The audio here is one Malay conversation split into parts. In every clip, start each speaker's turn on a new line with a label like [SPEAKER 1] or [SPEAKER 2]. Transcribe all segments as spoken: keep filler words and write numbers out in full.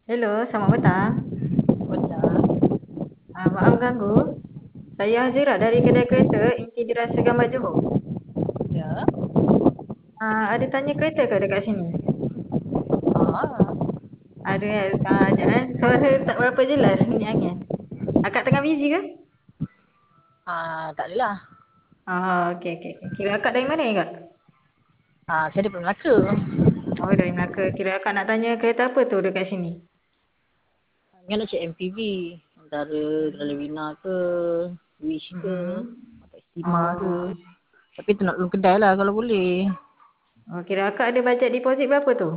[SPEAKER 1] Hello, selamat petang.
[SPEAKER 2] Benar.
[SPEAKER 1] Ah, maaf ganggu. Saya Hazira dari kedai kereta Inti Dirasa Gambar Johor.
[SPEAKER 2] Ya.
[SPEAKER 1] Ah, ada tanya kereta ke dekat sini?
[SPEAKER 2] Ah,
[SPEAKER 1] Ada, ah, jangan suara tak berapa jelas bunyi angin. Akak tengah busy ke?
[SPEAKER 2] ah, tak adalah.
[SPEAKER 1] Ah, okey, okey, okey. Kira akak dari mana ya, Kak?
[SPEAKER 2] Ah, saya daripada Melaka.
[SPEAKER 1] Oh, dari Melaka. Kira akak nak tanya kereta apa tu dekat sini?
[SPEAKER 2] Ingat nak cek M P V. Antara Gravina ke, Wish ke,
[SPEAKER 1] Mm-mm.
[SPEAKER 2] atau Estima ke.
[SPEAKER 1] Oh.
[SPEAKER 2] Tapi tu nak dulu kedai lah kalau boleh.
[SPEAKER 1] Oh, kira akak ada bajet deposit berapa tu?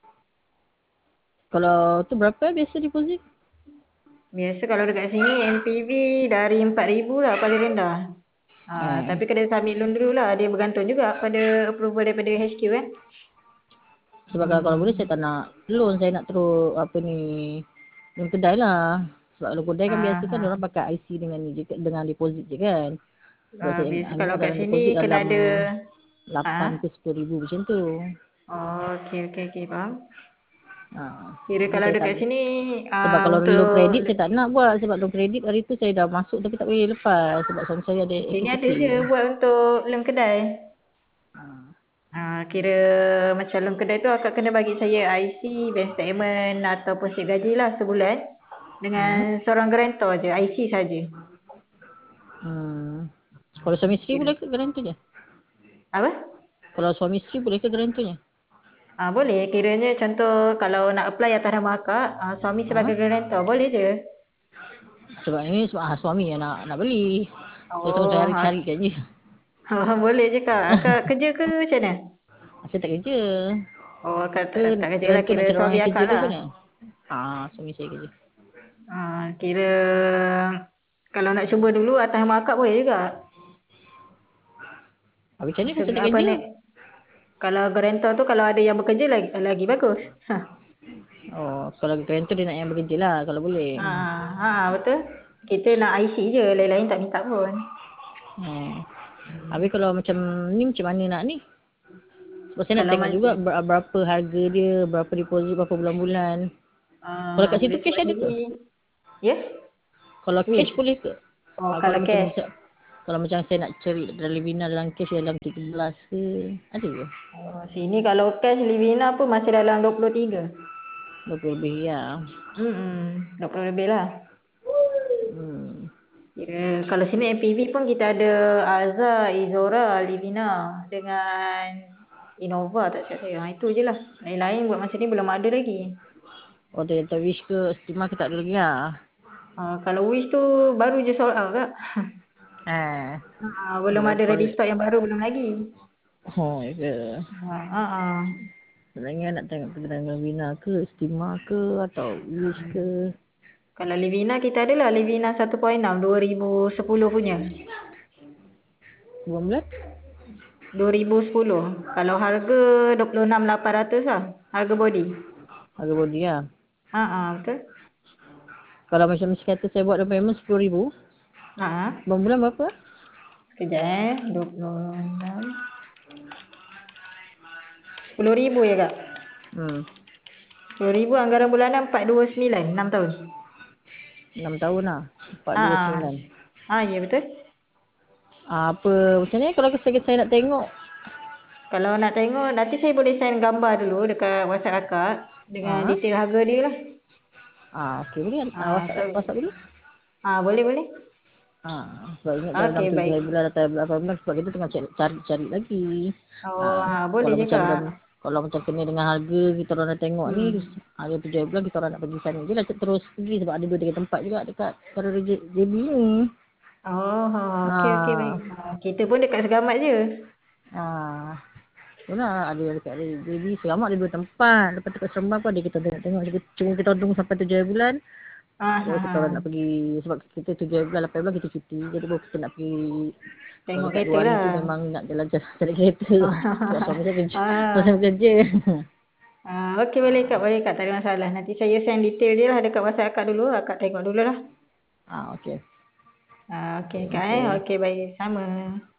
[SPEAKER 2] Kalau tu berapa biasa deposit?
[SPEAKER 1] Biasa kalau dekat sini M P V dari empat ribu lah paling rendah. Ah,
[SPEAKER 2] Eh,
[SPEAKER 1] tapi kena submit loan dulu lah. Dia bergantung juga pada approval daripada H Q kan.
[SPEAKER 2] sebab kalau, kalau boleh saya tak nak loan. Saya nak terus apa ni, loan kedai lah. Sebab kalau kedai kan biasa
[SPEAKER 1] Ah,
[SPEAKER 2] kan orang
[SPEAKER 1] ah.
[SPEAKER 2] pakai I C dengan ni je, dengan deposit je kan. Sebab
[SPEAKER 1] Ah,
[SPEAKER 2] saya
[SPEAKER 1] biasa
[SPEAKER 2] ambil
[SPEAKER 1] kalau kat
[SPEAKER 2] dalam
[SPEAKER 1] sini
[SPEAKER 2] deposit
[SPEAKER 1] kena
[SPEAKER 2] dalam
[SPEAKER 1] ada.
[SPEAKER 2] lapan
[SPEAKER 1] Ah.
[SPEAKER 2] ke sepuluh ribu macam tu.
[SPEAKER 1] Oh, okey, okey, okey, faham.
[SPEAKER 2] Ha.
[SPEAKER 1] Kira
[SPEAKER 2] Jadi
[SPEAKER 1] kalau
[SPEAKER 2] saya tak,
[SPEAKER 1] dekat sini
[SPEAKER 2] sebab
[SPEAKER 1] ah,
[SPEAKER 2] kalau loan
[SPEAKER 1] untuk
[SPEAKER 2] kredit saya tak nak buat, sebab loan kredit hari tu saya dah masuk tapi tak boleh lepas sebab suami saya ada
[SPEAKER 1] sini ada
[SPEAKER 2] aktiviti.
[SPEAKER 1] je buat untuk loan kedai.
[SPEAKER 2] Ha.
[SPEAKER 1] Ah, kira macam loan kedai tu akak kena bagi saya I C, bank statement ataupun slip gaji lah sebulan. Dengan
[SPEAKER 2] Hmm.
[SPEAKER 1] seorang garantor je, I C saja.
[SPEAKER 2] Hmm. Kalau suami isteri
[SPEAKER 1] Kira
[SPEAKER 2] boleh ke garantornya?
[SPEAKER 1] apa?
[SPEAKER 2] Kalau suami isteri boleh ke garantornya?
[SPEAKER 1] Ah, boleh. Kiranya contoh kalau nak apply atas nama akak, ah, suami
[SPEAKER 2] Ha?
[SPEAKER 1] sebagai garantor, boleh je.
[SPEAKER 2] Sebab ini sebab ah, suami yang nak nak beli. Saya tengah
[SPEAKER 1] Oh,
[SPEAKER 2] cari-cari
[SPEAKER 1] ha,
[SPEAKER 2] kat je.
[SPEAKER 1] boleh je kak. Akak kerja ke macam mana?
[SPEAKER 2] Saya tak kerja.
[SPEAKER 1] Oh, akak tak,
[SPEAKER 2] Ke
[SPEAKER 1] tak kerja lah.
[SPEAKER 2] garantor
[SPEAKER 1] Kira
[SPEAKER 2] nak cari orang
[SPEAKER 1] suami
[SPEAKER 2] yang kerja
[SPEAKER 1] akak
[SPEAKER 2] ke
[SPEAKER 1] lah.
[SPEAKER 2] apa ni? Ah, suami saya kerja.
[SPEAKER 1] Ah, kira kalau nak cuba dulu atas nama akak boleh juga.
[SPEAKER 2] Habis macam ni kalau saya
[SPEAKER 1] Sebab
[SPEAKER 2] tak
[SPEAKER 1] apa
[SPEAKER 2] kerja?
[SPEAKER 1] ni? Kalau garantor tu kalau ada yang bekerja lagi, lagi bagus. Ha.
[SPEAKER 2] Oh, kalau garantor dia nak yang bekerja lah kalau boleh.
[SPEAKER 1] Ha, ha, betul. Kita nak I C je, lain-lain tak minta pun.
[SPEAKER 2] Hmm. Habis kalau macam ni macam mana nak ni? Sebab saya nak
[SPEAKER 1] Kalau
[SPEAKER 2] tengok juga
[SPEAKER 1] macam
[SPEAKER 2] ber- berapa harga dia, berapa deposit, berapa bulan-bulan. Kalau
[SPEAKER 1] uh,
[SPEAKER 2] kat situ cash
[SPEAKER 1] biasanya
[SPEAKER 2] ada ke?
[SPEAKER 1] ni, ya?
[SPEAKER 2] Kalau cash
[SPEAKER 1] Wish.
[SPEAKER 2] boleh ke?
[SPEAKER 1] Oh,
[SPEAKER 2] Ah, kalau
[SPEAKER 1] kalau
[SPEAKER 2] macam
[SPEAKER 1] cash.
[SPEAKER 2] macam kalau macam saya nak cari dalam Livina dalam cash dalam tiga belas ke? Ada ke?
[SPEAKER 1] Oh, sini kalau cash Livina pun masih dalam dua puluh tiga.
[SPEAKER 2] dua puluh lebih ya.
[SPEAKER 1] Hmm, dua puluh lebih lah.
[SPEAKER 2] Hmm.
[SPEAKER 1] Kira, kalau sini M P V pun kita ada Alza, Izora, Livina dengan Innova tak silap saya. Ha, itu je lah. Lain-lain buat masa ni belum ada lagi.
[SPEAKER 2] Oh, Toyota Wish ke Stima ke tak ada lagi lah.
[SPEAKER 1] Ha, kalau Wish tu baru je sold out kak.
[SPEAKER 2] Eh.
[SPEAKER 1] Ha, belum
[SPEAKER 2] Kalau
[SPEAKER 1] ada ready
[SPEAKER 2] kalau
[SPEAKER 1] stock yang baru belum lagi.
[SPEAKER 2] oh, ya ke.
[SPEAKER 1] Ha, ha, ha.
[SPEAKER 2] Sebenarnya nak tengok kedai Livina ke Stima ke atau Wish ke.
[SPEAKER 1] Kalau Livina kita ada lah Livina satu titik enam dua ribu sepuluh punya.
[SPEAKER 2] Dua bulan?
[SPEAKER 1] dua ribu sepuluh. Kalau harga dua puluh enam lapan ratus lah. Harga body.
[SPEAKER 2] Harga body lah.
[SPEAKER 1] Ha, ha, betul.
[SPEAKER 2] Kalau macam kata saya buat payment sepuluh ribu,
[SPEAKER 1] Ha, ha.
[SPEAKER 2] bulan berapa?
[SPEAKER 1] Sekejap eh. dua puluh enam. sepuluh ribu ya kak?
[SPEAKER 2] Hmm.
[SPEAKER 1] sepuluh ribu anggaran bulanan empat dua sembilan. enam tahun.
[SPEAKER 2] enam tahun lah.
[SPEAKER 1] Ha, ha.
[SPEAKER 2] empat dua sembilan.
[SPEAKER 1] Ha, ya betul.
[SPEAKER 2] Apa macam ni kalau saya, saya nak tengok.
[SPEAKER 1] Kalau nak tengok, nanti saya boleh send gambar dulu dekat WhatsApp akak. Dengan
[SPEAKER 2] Ah,
[SPEAKER 1] detail harga dia lah.
[SPEAKER 2] ah okey boleh ah,
[SPEAKER 1] Ha, so,
[SPEAKER 2] WhatsApp WhatsApp dulu.
[SPEAKER 1] ha, boleh boleh.
[SPEAKER 2] Ah, sebab ingat dalam
[SPEAKER 1] Okey, baik.
[SPEAKER 2] tujuh bulan atau berapa bulan sebab kita tengah cari cari, cari lagi.
[SPEAKER 1] Oh,
[SPEAKER 2] Ah,
[SPEAKER 1] ha, boleh
[SPEAKER 2] kalau
[SPEAKER 1] je
[SPEAKER 2] macam
[SPEAKER 1] kak.
[SPEAKER 2] dan kalau macam kena dengan harga kita orang nak tengok ni
[SPEAKER 1] Hmm.
[SPEAKER 2] harga tujuh bulan kita orang nak pergi sana je lah terus pergi sebab ada dua tiga tempat juga dekat Kara J B ni.
[SPEAKER 1] Oh, ha, okey okey baik.
[SPEAKER 2] Ah,
[SPEAKER 1] Ha, kita pun dekat Segamat je.
[SPEAKER 2] ah, Itulah ada dekat J B Selamat ada dua tempat. Lepas tu kat Seremban pun ada kita tengok-tengok. Cuma kita tunggu sampai tujuh bulan.
[SPEAKER 1] Ha, ha,
[SPEAKER 2] Baru kita orang nak
[SPEAKER 1] ha.
[SPEAKER 2] pergi. Sebab kita tujuh bulan, lapan bulan kita cuti. Jadi baru kita nak pergi. Kalau
[SPEAKER 1] Tengok
[SPEAKER 2] dekat
[SPEAKER 1] kereta
[SPEAKER 2] dua hari
[SPEAKER 1] lah.
[SPEAKER 2] tu memang nak jalan-jalan cari kereta.
[SPEAKER 1] Oh,
[SPEAKER 2] Sebab suami saya kerja. Suami
[SPEAKER 1] ah,
[SPEAKER 2] saya bekerja.
[SPEAKER 1] ah, okey boleh kak, boleh kak, tak ada masalah. Nanti saya send detail dia lah dekat WhatsApp akak dulu. Akak tengok dulu lah.
[SPEAKER 2] Ah, okey.
[SPEAKER 1] Ah, okey
[SPEAKER 2] Okay,
[SPEAKER 1] kak
[SPEAKER 2] terima
[SPEAKER 1] eh.
[SPEAKER 2] kasih.
[SPEAKER 1] Okey baik, sama.